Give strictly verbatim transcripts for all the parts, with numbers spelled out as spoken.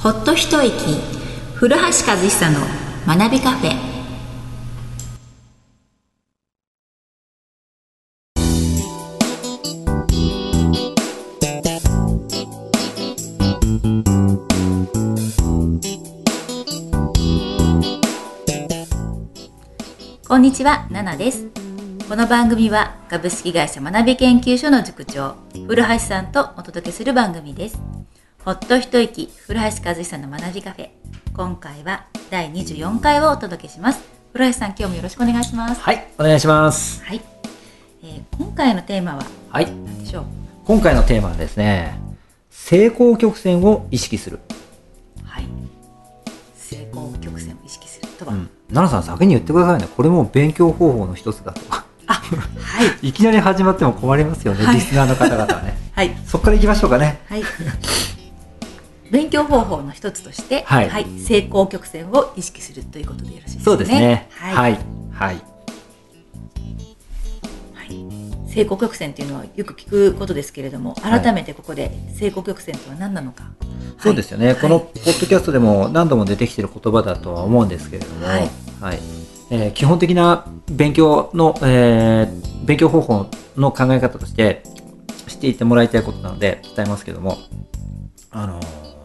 ほっと一息、古橋和久の学びカフェ。こんにちは、ナナです。この番組は株式会社学び研究所の塾長古橋さんとお届けする番組です。ほっと一息、古橋和久の学びカフェ。今回はだいにじゅうよんかいをお届けします。古橋さん、今日もよろしくお願いします。 はい、お願いします。 はい、えー、今回のテーマは何でしょう。 はい、今回のテーマはですね、成功曲線を意識する。 はい、成功曲線を意識するとは、うん、 奈々さん先に言ってくださいね。これも勉強方法の一つだとか。 あ、はい。 いきなり始まっても困りますよね、はい、リスナーの方々はね。はい。そこからいきましょうかね。 はい。勉強方法の一つとして、はい、はい、成功曲線を意識するということでよろしいですね。 そうですね。 はい。 はい。はい。 はい、成功曲線というのはよく聞くことですけれども、改めてここで成功曲線とは何なのか。はい、 そうですよね、はい。このポッドキャストでも何度も出てきている言葉だとは思うんですけれども、はい。はい、えー、基本的な勉強の、えー、勉強方法の考え方として知っていてもらいたいことなので伝えますけども、あのー、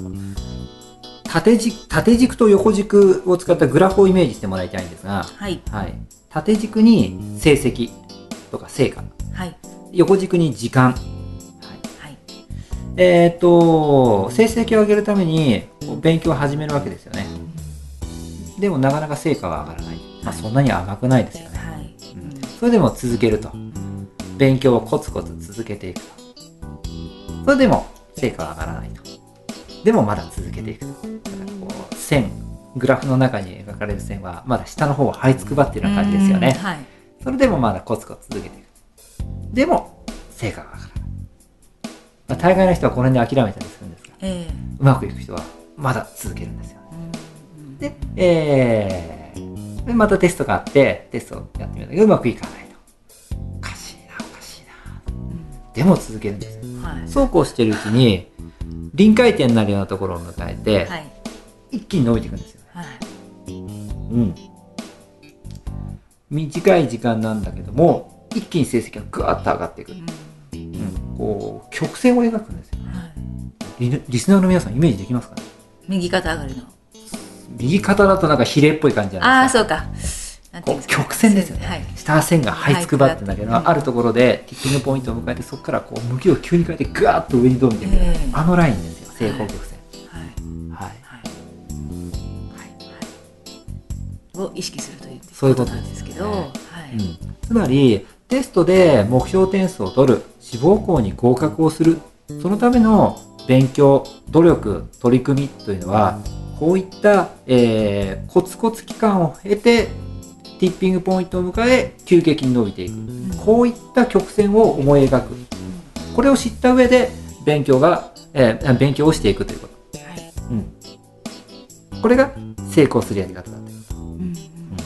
縦軸、縦軸と横軸を使ったグラフをイメージしてもらいたいんですが、はいはい、縦軸に成績とか成果、はい、横軸に時間、はいはい、えっと成績を上げるために勉強を始めるわけですよね。でもなかなか成果は上がらない、まあ、そんなに甘くないですよね。はいうん、それでも続けると、勉強をコツコツ続けていくと、それでも成果は上がらないと、でもまだ続けていくと、だからこう線、グラフの中に描かれる線はまだ下の方は這いつくばっているような感じですよね。はい、それでもまだコツコツ続けていく、でも成果が上がらない、まあ、大概の人はこの辺で諦めたりするんですが、えー、うまくいく人はまだ続けるんですよね。で、えー、またテストがあってテストをやってみるんだけどうまくいかないと、おかしいなおかしいな、うん、でも続けるんですよ。はい、そうこうしているうちに臨界点になるようなところを迎えて、はい、一気に伸びていくんですよ、はい、うん、短い時間なんだけども一気に成績がぐわっと上がっていく、うんうん、こう曲線を描くんですよ、はい、リ, リスナーの皆さんイメージできますかね。 右肩上がりの右肩だとなんか比例っぽい感じじゃないですか。 ああ、そうか。 こう曲線ですよね。はい、下線が這いつくばってんだけど、はい、あるところでティッピングポイントを迎えて、そこからこう向きを急に変えてぐわっと上に伸びてくる、えー、あのラインですよ、成功曲線。はいはいはい、を意識するということなんですけど、そういうことですね。はい、うん、 つまりテストで目標点数を取る、志望校に合格をする、そのための勉強、努力、取り組みというのは、こういった、えー、コツコツ期間を経てティッピングポイントを迎え急激に伸びていく、うん、こういった曲線を思い描く、これを知った上で勉強が、えー、勉強をしていくということ、はいうん、これが成功するやり方だということ、うんうん、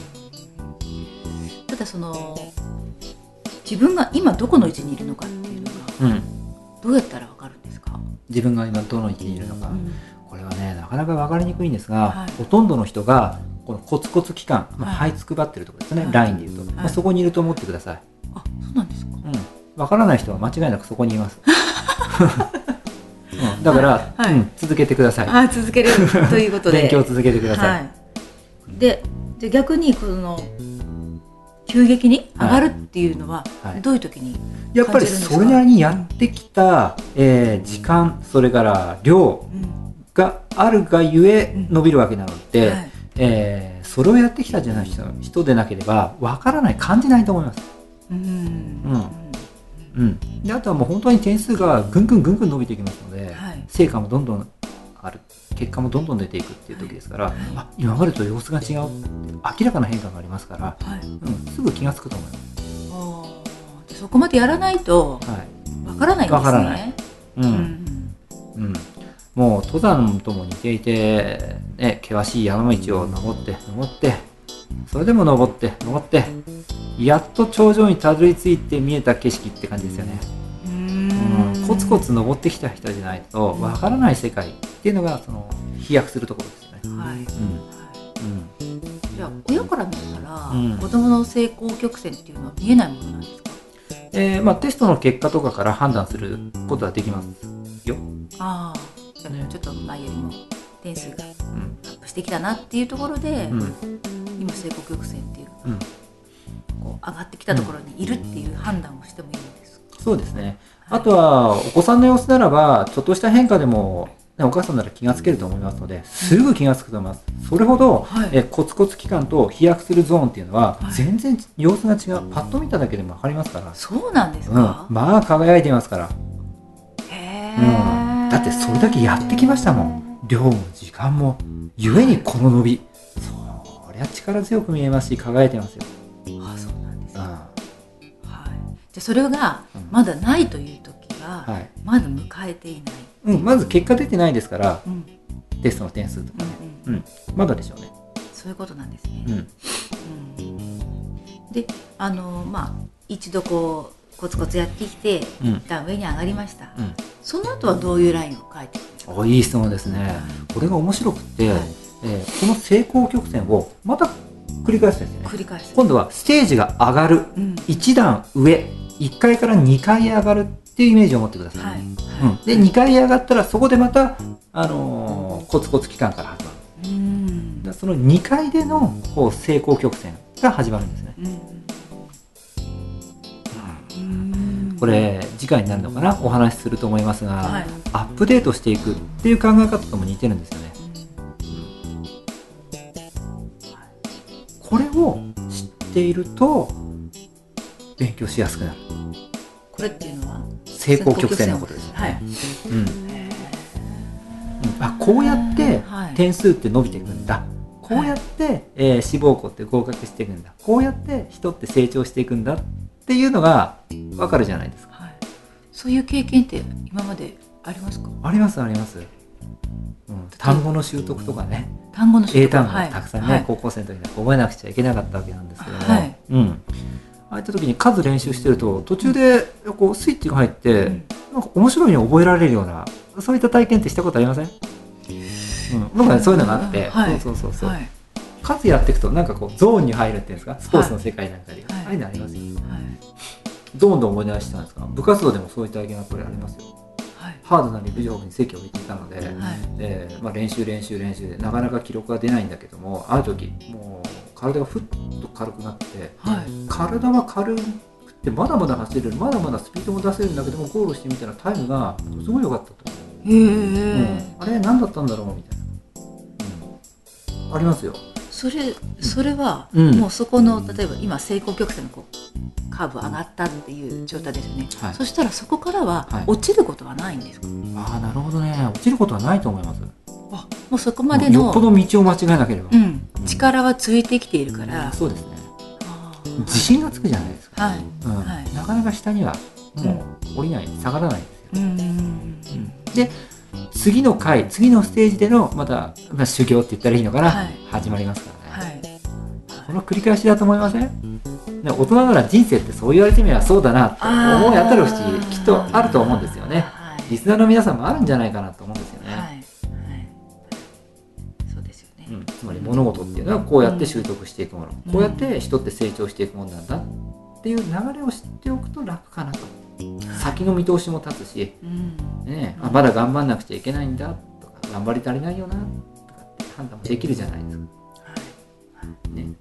ただその自分が今どこの位置にいるのかっていうのが、うん、どうやったら分かるんですか。 自分が今どの位置にいるのか、うんこれはね、なかなか分かりにくいんですが、はい、ほとんどの人がこのコツコツ期間、まあ、這いつくばってるところですね、はい、ラインでいうと、はいまあ、そこにいると思ってください。 あ、そうなんですか。 うん、分からない人は間違いなくそこにいます、うん、だから、はいうん、続けてください。 あ、続けるということで勉強を続けてください、はい、 で、で逆にこの急激に上がるっていうのはどういう時に感じるんですか。 やっぱりそれなりにやってきた、えー、時間、それから量、うんがあるがゆえ伸びるわけなので、うんはいえー、それをやってきたじゃない人、人でなければ分からない、感じないと思います。うんうんうん、であとはもう本当に点数がぐんぐんぐんぐん伸びていきますので、はい、成果もどんどんある、結果もどんどん出ていくっていう時ですから、はい、あ今までと様子が違う、明らかな変化がありますから、はいうん、すぐ気がつくと思います。 あそこまでやらないと分からないんですね。分からない、うんうんうんもう登山とも似ていて、ね、険しい山道を登って登ってそれでも登って登ってやっと頂上にたどり着いて見えた景色って感じですよね。うーん、コツコツ登ってきた人じゃないとわからない世界っていうのがその飛躍するところですよね。 はい、うんうん、じゃあ親から見たら、うん、子どもの成功曲線っていうのは見えないものなんですか？ えーまあ、テストの結果とかから判断することはできますよ。 ああ、ね、ちょっと前よりも点数がアップしてきたなっていうところで、うん、今成功曲線っていうのが、うん、こう上がってきたところにいるっていう判断をしてもいいんですか？ そうですね。あとはお子さんの様子ならばちょっとした変化でも、ね、お母さんなら気がつけると思いますのですぐ気がつくと思います。それほど、はい、えコツコツ期間と飛躍するゾーンっていうのは、はい、全然様子が違う。パッと見ただけでも分かりますから。 そうなんですか？ うん、まあ輝いていますから。 へー、 うん、だってそれだけやってきましたもん。量も時間もゆえにこの伸び、そりゃ力強く見えますし輝いてますよ。 ああ、そうなんですか。はい、じゃそれがまだないという時は、うん、はい、まだ迎えていない、 うん、まず結果出てないですから、うん、テストの点数とかね、うんうんうん、まだでしょうね。 そういうことなんですね。うんうん、で、あのまあ一度こうコツコツやってきて、うん、一旦上に上がりました、うん、その後はどういうラインを書いていくんですか？ お、いい質問ですね。これが面白くて、はい、えー、この成功曲線をまた繰り返すんですよね。 繰り返す。 今度はステージが上がる、うん、いち段上、いっかいからにかい上がるっていうイメージを持ってください。はい、うん、でにかい上がったらそこでまた、あのー、コツコツ期間から始まる。うん、だそのにかいでのこう成功曲線が始まるんですね。うんうん、これ次回になるのかな、お話しすると思いますが、はい、アップデートしていくっていう考え方とも似てるんですよね。これを知っていると勉強しやすくなる。 これっていうのは成功曲線のことですよね。はい、うん、あ、こうやって点数って伸びていくんだ、はい、こうやって、えー、志望校って合格していくんだ、こうやって人って成長していくんだっていうのが分かるじゃないですか。はい、 そういう経験って今までありますか？ ありますあります、うん、単語の習得とかね、 単語の習得、 英単語をたくさんね、はい、高校生の時に覚えなくちゃいけなかったわけなんですけども、はい、うん、ああいった時に数練習してると途中でこうスイッチが入って、うん、なんか面白いように覚えられるような、そういった体験ってしたことありません？うん、僕は、ね、そういうのがあって、はい、そうそうそうそう、はい、数やっていくとなんかこうゾーンに入るっていうんですか、スポーツの世界なんかで、はい、ああいうのありますよ、はい、どんどん思い出したんですが、部活動でもそういった体験がこれありますよ。はい、ハードな陸上部に席を置いていたので、はい、でまあ、練習練習練習でなかなか記録が出ないんだけども、ある時もう体がふっと軽くなって、はい、体は軽くてまだまだ走れる、まだまだスピードも出せるんだけども、ゴールしてみたらタイムがすごい良かったと。へー、うん、あれ何だったんだろうみたいな、うん、ありますよ。 それそれは、うん、もうそこの例えば今成功曲線のこうカーブ上がったっていう状態ですよね、はい、そしたらそこからは落ちることはないんですか？はい、 ああ、なるほどね。落ちることはないと思います。 あ、もうそこまでのよっぽど道を間違えなければ、 うん、力はついてきているから、うん、 そうですね。自信がつくじゃないですか、はい、うん、はい、なかなか下にはもう降りない、下がらないんですよ、うんうん、で次の回、次のステージでのまた、まあ、修行って言ったらいいのかな、はい、始まりますからね、はい、この繰り返しだと思いません？大人なら人生ってそう言われてみればそうだなって思い当たる節きっとあると思うんですよね、はい、リスナーの皆さんもあるんじゃないかなと思うんですよね、はいはい、 そうですよね、 うん、つまり物事っていうのはこうやって習得していくもの、うん、こうやって人って成長していくものなんだっていう流れを知っておくと楽かなと、先の見通しも立つし、うんね、あまだ頑張んなくちゃいけないんだとか、頑張り足りないよなとかって判断もできるじゃないですか、はいね、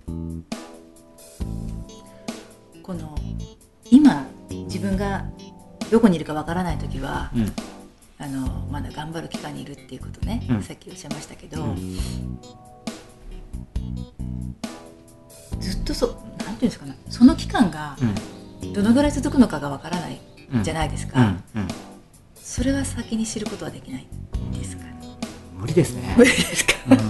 この今自分がどこにいるかわからないときは、うん、あのまだ頑張る期間にいるっていうことね、うん、さっきおっしゃいましたけど、うん、ずっとそなんていうんですかね、その期間がどのぐらい続くのかがわからないじゃないですか、うんうん、それは先に知ることはできないですか？ 無理ですね。 無理ですか、うん、はい、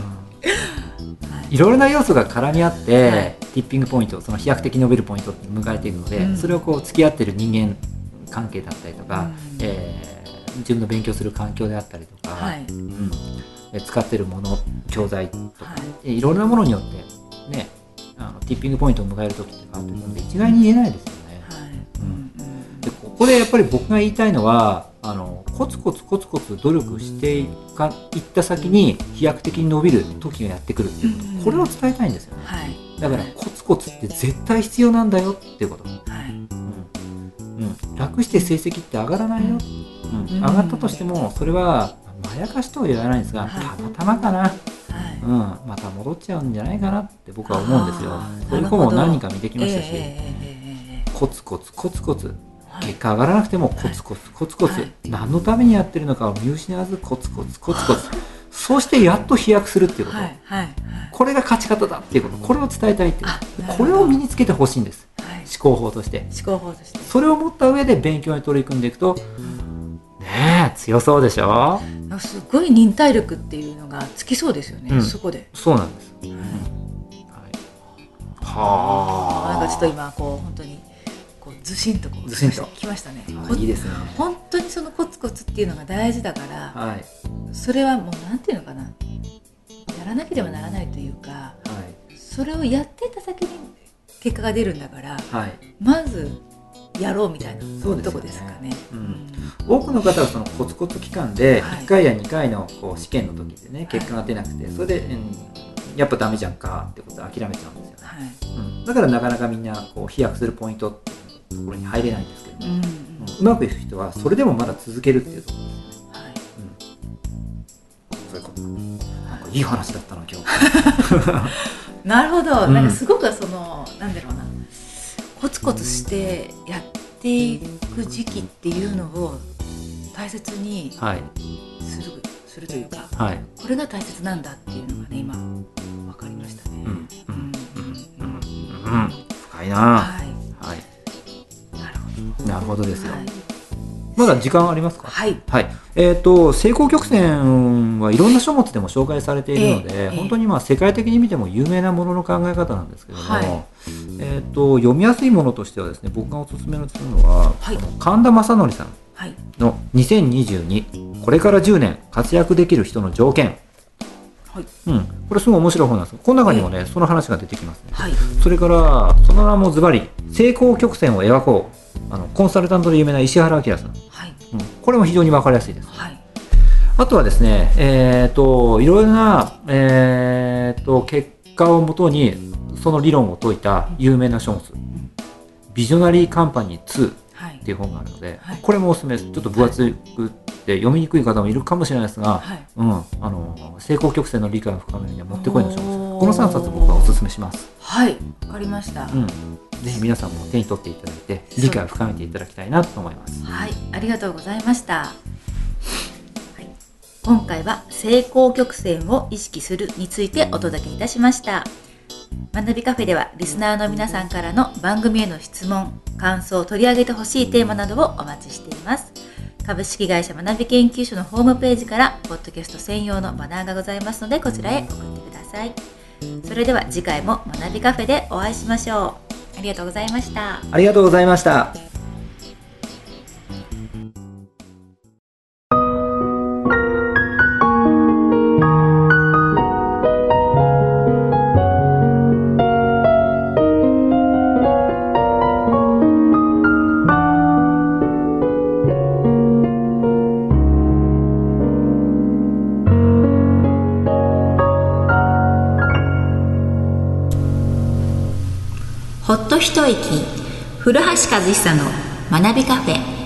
いろいろな要素が絡み合って、はい、ティッピングポイント、その飛躍的に伸びるポイントって迎えていくので、うん、それをこう付き合っている人間関係だったりとか、うん、えー、自分の勉強する環境であったりとか、はい、うん、使っているもの、教材とか、はい、いろいろなものによってね、あのティッピングポイントを迎える時っていうのがあるので一概に言えないですよね、はい、うん、でここでやっぱり僕が言いたいのは、ああのコツコツコツコツ努力していかいった先に飛躍的に伸びる時がやってくるっていうこと、うん、これを伝えたいんですよね、はい、だからコツコツって絶対必要なんだよっていうこと、はいうんうん、楽して成績って上がらないよ、うんうん、上がったとしてもそれはまやかしとは言わないんですが、はい、たまたまかな、はいうん、また戻っちゃうんじゃないかなって僕は思うんですよ。そういう子も何人か見てきましたし、えー、コツコツコツコツ結果上がらなくてもコツコツコツコツ、はい、何のためにやってるのかを見失わずコツコツコツコツそうしてやっと飛躍するっていうこと、はいはいはい、これが勝ち方だっていうことこれを伝えたいっていうこれを身につけてほしいんです、はい、思考法として思考法としてそれを持った上で勉強に取り組んでいくと、うん、ねえ強そうでしょすごい忍耐力っていうのがつきそうですよね、うん、そこでそうなんです、うんはい、はあなんかちょっと今こう本当にずしんとこうずしんときましたね。 いいですね。 本当にそのコツコツっていうのが大事だから、はい、それはもうなんていうのかな、やらなければならないというか、はい、それをやっていた先に結果が出るんだから、はい、まずやろうみたいなそうですよねとこですかね。うんうん、多くの方はそのコツコツ期間でいっかいやにかいのこう試験の時でね結果が出なくて、それで、うん、やっぱダメじゃんかってことで諦めちゃうんですよね。はいうん、だからなかなかみんなこう飛躍するポイントってところに入れないんですけども、うんうん、うまくいく人はそれでもまだ続けるっていうところですね、はいうん、そういうことなんかいい話だったな今日なるほど、うん、なんかすごくそのなんだろうなコツコツしてやっていく時期っていうのを大切にする、はい、するというか、はい、これが大切なんだっていうのがね今分かりましたね、うんうんうんうんうん、深いな、はいなるほどですよ、はい、まだ時間ありますか。はい、はいえー、と成功曲線はいろんな書物でも紹介されているので、えーえー、本当にまあ世界的に見ても有名なものの考え方なんですけども、はいえー、と読みやすいものとしてはですね僕がおすすめするのは、はい、神田正則さんのにせんにじゅうにこれからじゅうねん活躍できる人の条件、はいうん、これすごい面白い本なんですこの中にもね、えー、その話が出てきますね、はい、それからその名もズバリ成功曲線を描こうあのコンサルタントで有名な石原明さん、はいうん、これも非常に分かりやすいです、はい、あとはですね、えー、といろいろな、えー、と結果をもとにその理論を説いた有名な書物、うん、ビジョナリーカンパニーツーっていう本があるので、はい、これもおすすめですちょっと分厚くて読みにくい方もいるかもしれないですが、はいうん、あの成功曲線の理解を深めるにはもってこいの書物このさんさつ僕はおすすめしますはい分かりました、うんぜひ皆さんも手に取っていただいて理解を深めていただきたいなと思います。 はい、ありがとうございました。はい、今回は成功曲線を意識するについてお届けいたしました。学びカフェではリスナーの皆さんからの番組への質問、感想、取り上げてほしいテーマなどをお待ちしています。株式会社学び研究所のホームページからポッドキャスト専用のバナーがございますのでこちらへ送ってください。それでは次回も学びカフェでお会いしましょう。ありがとうございました。 ありがとうございました。 ほっと一息、古橋和久の学びカフェ。